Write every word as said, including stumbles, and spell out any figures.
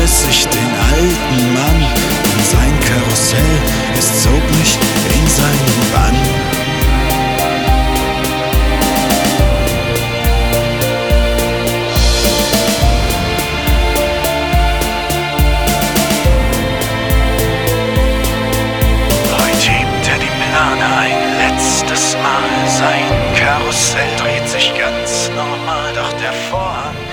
vergaß ich den alten Mann und sein Karussell, es zog mich in seinen Bann. Heute hebt er die Plane ein letztes Mal, sein Karussell dreht sich ganz normal, doch der Vorhang